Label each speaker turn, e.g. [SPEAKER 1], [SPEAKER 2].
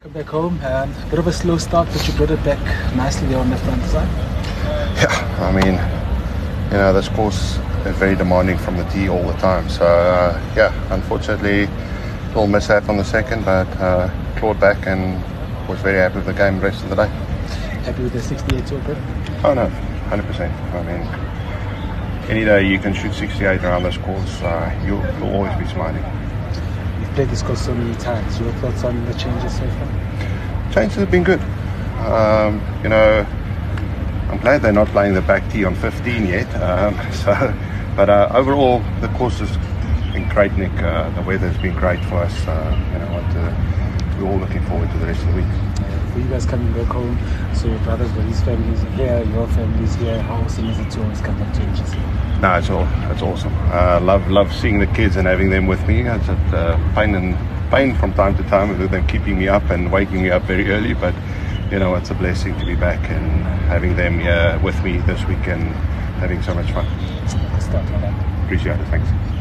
[SPEAKER 1] Back home, bit of a slow start, but you brought it back nicely there on the front side.
[SPEAKER 2] Yeah, I mean, this course is very demanding from the tee all the time. So, yeah, unfortunately, little mishap on the second, but clawed back and was very happy with the game the rest of the day.
[SPEAKER 1] Happy with the 68 so good?
[SPEAKER 2] Oh, no, 100%. I mean, any day you can shoot 68 around this course, you'll always be smiling.
[SPEAKER 1] You've played this course so many times. Your thoughts on the changes so far?
[SPEAKER 2] Changes have been good. I'm glad they're not playing the back tee on 15 yet. But overall, the course is in great nick. The weather's been great for us. We're all looking forward to the rest of the week.
[SPEAKER 1] For you guys coming back home, so your brothers, but his family's here, your family's here. How awesome is it to always come back to HSC?
[SPEAKER 2] No, it's awesome. Love seeing the kids and having them with me. It's pain from time to time with them keeping me up and waking me up very early, but it's a blessing to be back and having them here with me this week and having so much fun.
[SPEAKER 1] Good stuff, like that.
[SPEAKER 2] Appreciate it, thanks.